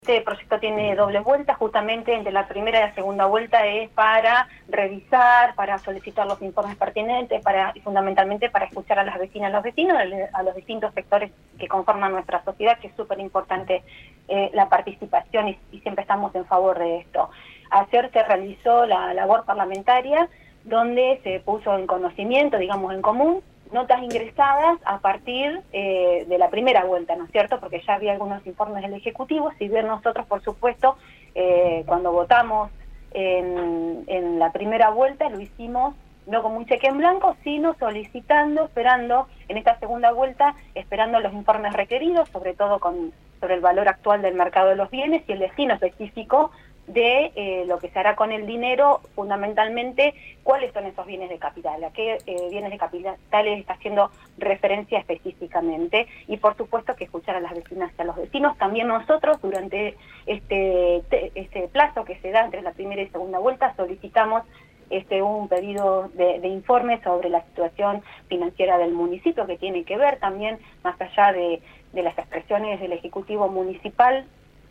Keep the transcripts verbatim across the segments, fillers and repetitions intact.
Este proyecto tiene doble vuelta, justamente entre la primera y la segunda vuelta es para revisar, para solicitar los informes pertinentes, para y fundamentalmente para escuchar a las vecinas, a los vecinos, a los distintos sectores que conforman nuestra sociedad, que es súper importante eh, la participación y, y siempre estamos en favor de esto. Ayer se realizó la labor parlamentaria donde se puso en conocimiento, digamos en común, notas ingresadas a partir eh, de la primera vuelta, ¿no es cierto? Porque ya había algunos informes del Ejecutivo, si bien nosotros, por supuesto, eh, cuando votamos en, en la primera vuelta lo hicimos no con un cheque en blanco, sino solicitando, esperando, en esta segunda vuelta, esperando los informes requeridos, sobre todo con sobre el valor actual del mercado de los bienes y el destino específico de eh, lo que se hará con el dinero, fundamentalmente, cuáles son esos bienes de capital, a qué eh, bienes de capitales está haciendo referencia específicamente, y por supuesto que escuchar a las vecinas y a los vecinos. También nosotros, durante este, este plazo que se da entre la primera y segunda vuelta, solicitamos este un pedido de, de informe sobre la situación financiera del municipio, que tiene que ver también, más allá de, de las expresiones del Ejecutivo Municipal,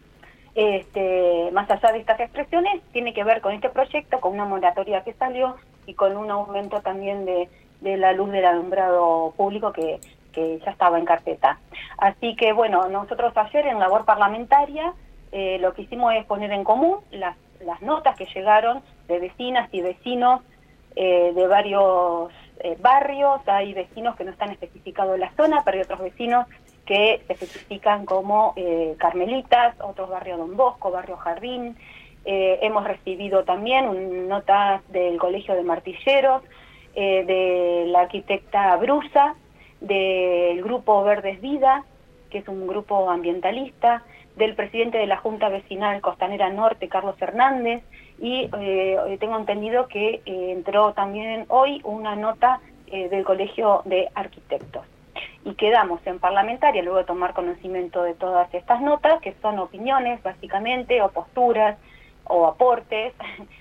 Este, más allá de estas expresiones, tiene que ver con este proyecto, con una moratoria que salió y con un aumento también de, de la luz del alumbrado público que, que ya estaba en carpeta. Así que bueno, nosotros ayer en labor parlamentaria eh, lo que hicimos es poner en común las, las notas que llegaron de vecinas y vecinos eh, de varios eh, barrios. Hay vecinos que no están especificados en la zona, pero hay otros vecinos que se especifican como eh, Carmelitas, otros barrio Don Bosco, barrio Jardín. Eh, hemos recibido también un, notas del Colegio de Martilleros, eh, de la arquitecta Brusa, del grupo Verdes Vida, que es un grupo ambientalista, del presidente de la Junta Vecinal Costanera Norte, Carlos Hernández, y eh, tengo entendido que eh, entró también hoy una nota eh, del Colegio de Arquitectos. Y quedamos en parlamentaria, luego de tomar conocimiento de todas estas notas, que son opiniones básicamente, o posturas, o aportes.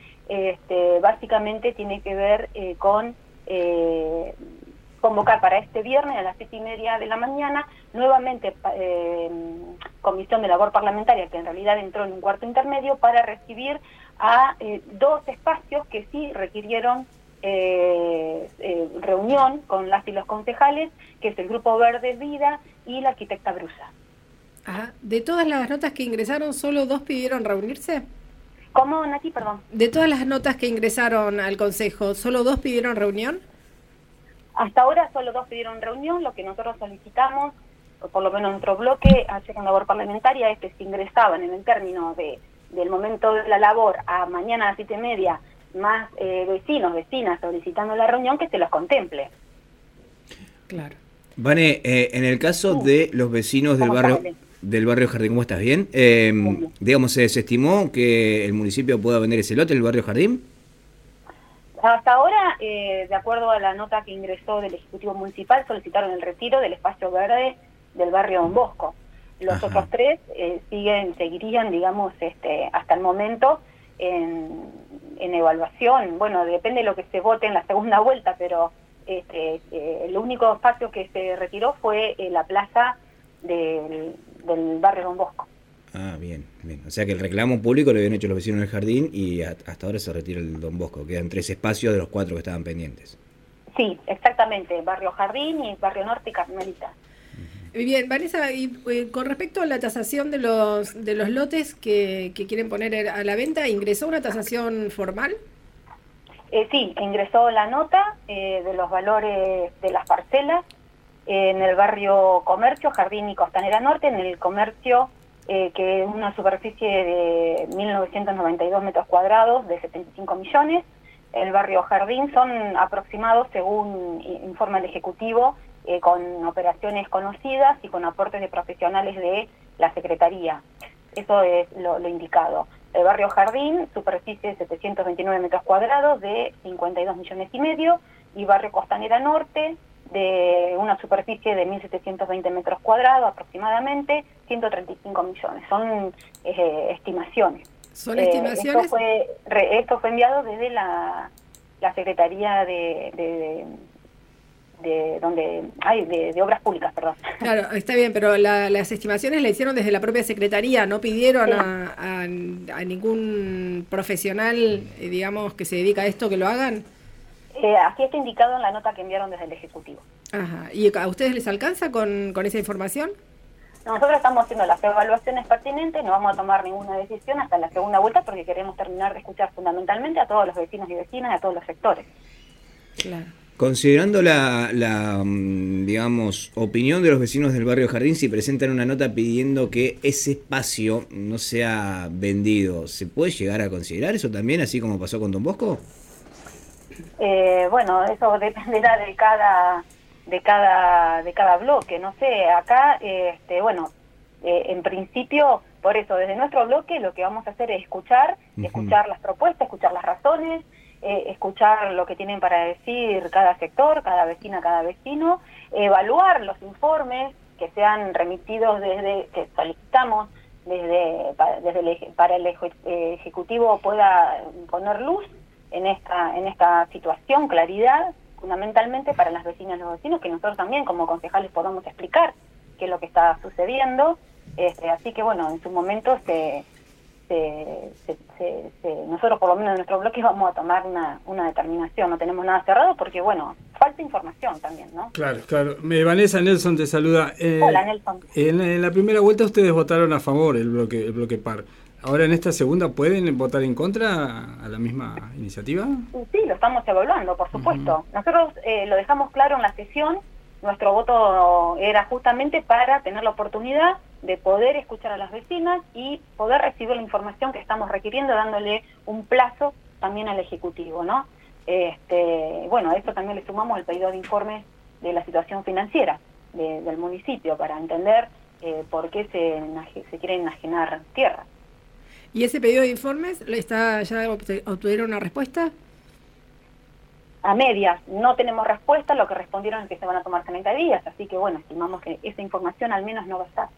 Este, básicamente tiene que ver eh, con eh, convocar para este viernes a las siete y media de la mañana, nuevamente eh, comisión de labor parlamentaria, que en realidad entró en un cuarto intermedio, para recibir a eh, dos espacios que sí requirieron Eh, eh, reunión con las y los concejales, que es el Grupo Verdes Vida y la arquitecta Brusa. Ajá. ¿De todas las notas que ingresaron, solo dos pidieron reunirse? ¿Cómo, Nati? Perdón. ¿De todas las notas que ingresaron al Consejo, solo dos pidieron reunión? Hasta ahora solo dos pidieron reunión. Lo que nosotros solicitamos, o por lo menos nuestro bloque, hacer una labor parlamentaria, es que si ingresaban en el término de, del momento de la labor a mañana a las siete y media, más eh, vecinos, vecinas solicitando la reunión, que se los contemple. Claro. Vane, eh, en el caso sí. de los vecinos del barrio estás, del barrio Jardín, ¿cómo estás? ¿Bien? Eh, sí. Digamos, ¿se desestimó que el municipio pueda vender ese lote, el barrio Jardín? Hasta ahora, eh, de acuerdo a la nota que ingresó del Ejecutivo Municipal, solicitaron el retiro del espacio verde del barrio Don Bosco. Los Ajá. otros tres eh, siguen, seguirían, digamos, este, hasta el momento en, en evaluación. Bueno, depende de lo que se vote en la segunda vuelta, pero este, eh, el único espacio que se retiró fue eh, la plaza del, del barrio Don Bosco. Ah, bien, bien. O sea que el reclamo público lo habían hecho los vecinos del Jardín y a, hasta ahora se retira el Don Bosco. Quedan tres espacios de los cuatro que estaban pendientes. Sí, exactamente. Barrio Jardín y Barrio Norte y Carmelita. Bien, Vanessa, y eh, con respecto a la tasación de los de los lotes que, que quieren poner a la venta, ¿ingresó una tasación formal? Eh, sí, ingresó la nota eh, de los valores de las parcelas eh, en el barrio Comercio, Jardín y Costanera Norte, en el Comercio, eh, que es una superficie de mil novecientos noventa y dos metros cuadrados de setenta y cinco millones. El barrio Jardín son aproximados, según informa el Ejecutivo, Eh, con operaciones conocidas y con aportes de profesionales de la Secretaría. Eso es lo, lo indicado. El barrio Jardín, superficie de setecientos veintinueve metros cuadrados de cincuenta y dos millones y medio, y barrio Costanera Norte, de una superficie de mil setecientos veinte metros cuadrados aproximadamente, ciento treinta y cinco millones. Son eh, estimaciones. ¿Son estimaciones? Eh, esto, fue, re, esto fue enviado desde la, la Secretaría de... de, de de donde hay de, de obras públicas, perdón. Claro, está bien, pero la, las estimaciones la hicieron desde la propia Secretaría, no pidieron Sí. a, a, a ningún profesional, eh, digamos, que se dedica a esto que lo hagan. Eh, así está indicado en la nota que enviaron desde el Ejecutivo. Ajá. ¿Y a ustedes les alcanza con, con esa información? Nosotros estamos haciendo las evaluaciones pertinentes, no vamos a tomar ninguna decisión hasta la segunda vuelta porque queremos terminar de escuchar fundamentalmente a todos los vecinos y vecinas, a todos los sectores. Claro. Considerando la, la, digamos, opinión de los vecinos del barrio Jardín, si presentan una nota pidiendo que ese espacio no sea vendido, ¿se puede llegar a considerar eso también, así como pasó con Don Bosco? Eh, bueno, eso dependerá de cada de cada de cada bloque, no sé, acá, este, bueno, eh, en principio, por eso, desde nuestro bloque lo que vamos a hacer es escuchar, uh-huh. escuchar las propuestas, escuchar las razones, Eh, escuchar lo que tienen para decir cada sector, cada vecina, cada vecino, evaluar los informes que se han remitido desde, que solicitamos desde, para, desde el, para el Ejecutivo pueda poner luz en esta, en esta situación, claridad, fundamentalmente para las vecinas y los vecinos, que nosotros también como concejales podamos explicar qué es lo que está sucediendo, este, así que bueno, en su momento se Se, se, se, se, nosotros por lo menos en nuestro bloque vamos a tomar una, una determinación, no tenemos nada cerrado porque bueno, falta información también, ¿no? Claro, claro. Me, Vanessa, Nelson te saluda. Eh, Hola, Nelson. En, en la primera vuelta ustedes votaron a favor el bloque, el bloque par. Ahora en esta segunda, ¿pueden votar en contra a la misma iniciativa? Sí, lo estamos evaluando, por supuesto. Uh-huh. Nosotros eh, lo dejamos claro en la sesión, nuestro voto era justamente para tener la oportunidad de poder escuchar a las vecinas y poder recibir la información que estamos requiriendo, dándole un plazo también al Ejecutivo, ¿no? Este, bueno, a eso también le sumamos el pedido de informes de la situación financiera de, del municipio para entender eh, por qué se, se quieren enajenar tierra. ¿Y ese pedido de informes está ya obtuvieron una respuesta? A medias, no tenemos respuesta, lo que respondieron es que se van a tomar treinta días, así que bueno, estimamos que esa información al menos no va a estar.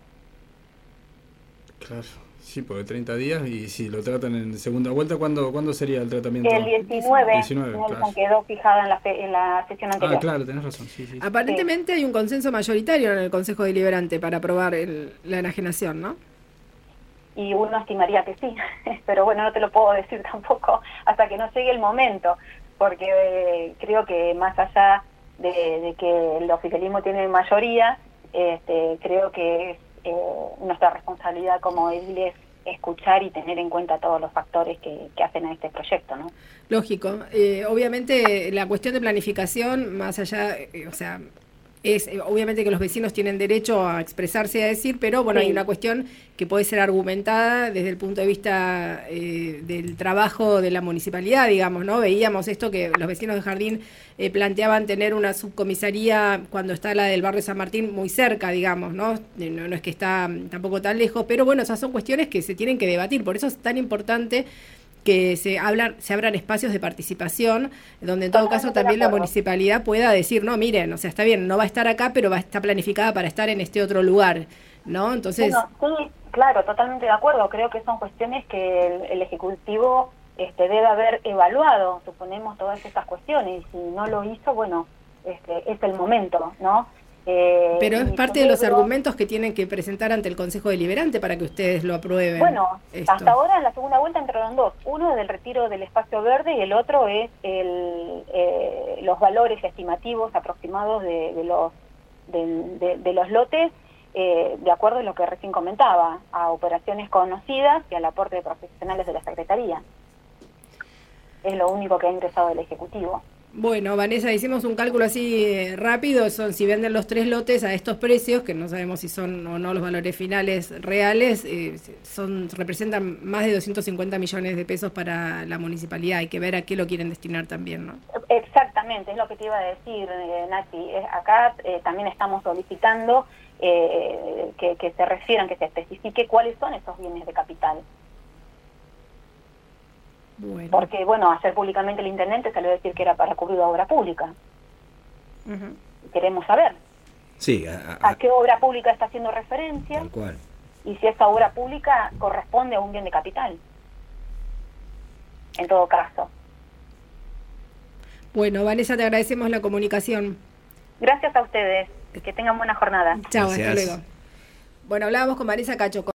Claro, sí, porque treinta días y si lo tratan en segunda vuelta, ¿cuándo, ¿cuándo sería el tratamiento? El diecinueve, diecinueve claro. Quedó fijada en la, fe, en la sesión anterior. Ah, claro, tenés razón. Sí, sí. Aparentemente sí. Hay un consenso mayoritario en el Consejo Deliberante para aprobar el, la enajenación, ¿no? Y uno estimaría que sí, pero bueno, no te lo puedo decir tampoco hasta que no llegue el momento, porque eh, creo que más allá de, de que el oficialismo tiene mayoría, este, creo que es eh, nuestra responsabilidad como ediles escuchar y tener en cuenta todos los factores que, que hacen a este proyecto, ¿no? Lógico. Eh, obviamente la cuestión de planificación, más allá, eh, o sea, es eh, obviamente que los vecinos tienen derecho a expresarse y a decir, pero bueno, sí. Hay una cuestión que puede ser argumentada desde el punto de vista eh, del trabajo de la municipalidad, digamos, ¿no? Veíamos esto que los vecinos de Jardín eh, planteaban tener una subcomisaría cuando está la del barrio San Martín muy cerca, digamos, ¿no? No, no es que está tampoco tan lejos, pero bueno, esas son cuestiones que se tienen que debatir, por eso es tan importante que se hablan, se abran espacios de participación, donde en todo caso también la municipalidad pueda decir, no, miren, o sea, está bien, no va a estar acá, pero va a estar planificada para estar en este otro lugar, ¿no? Entonces... Bueno, sí, claro, totalmente de acuerdo, creo que son cuestiones que el, el Ejecutivo este, debe haber evaluado, suponemos, todas estas cuestiones, y si no lo hizo, bueno, este, es el momento, ¿no? Eh, Pero es parte de los argumentos que tienen que presentar ante el Consejo Deliberante para que ustedes lo aprueben. Bueno, esto. Hasta ahora en la segunda vuelta entraron dos. Uno del retiro del espacio verde y el otro es el, eh, los valores estimativos aproximados de, de, los, de, de, de los lotes, eh, de acuerdo a lo que recién comentaba, a operaciones conocidas y al aporte de profesionales de la Secretaría. Es lo único que ha ingresado el Ejecutivo. Bueno, Vanessa, hicimos un cálculo así eh, rápido, son si venden los tres lotes a estos precios, que no sabemos si son o no los valores finales reales, eh, son representan más de doscientos cincuenta millones de pesos para la municipalidad, hay que ver a qué lo quieren destinar también, ¿no? Exactamente, es lo que te iba a decir, eh, Nati, eh, acá eh, también estamos solicitando eh, que, que se refieran, que se especifique cuáles son esos bienes de capital. Bueno. Porque, bueno, ayer públicamente el intendente salió a decir que era para cubrir obra pública. Uh-huh. Queremos saber sí, a, a, a qué obra pública está haciendo referencia. Tal cual. Y si esa obra pública corresponde a un bien de capital. En todo caso. Bueno, Vanessa, te agradecemos la comunicación. Gracias a ustedes. Que tengan buena jornada. Chao, hasta Gracias. luego. Bueno, hablábamos con Marisa Cacho.